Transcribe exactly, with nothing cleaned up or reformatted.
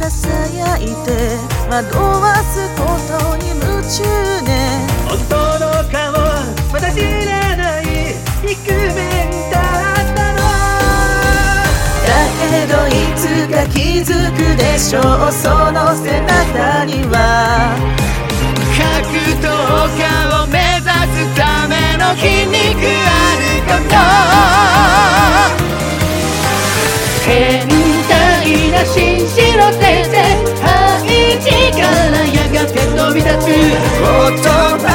ささやいて惑わすことに夢中ね。 本当の顔まだ知らないイクメンだったの。 だけどいつか気づくでしょう、その背中には格闘家を目指すための筋肉あること。変態な紳士の先生、配置からやがて飛び立つ言葉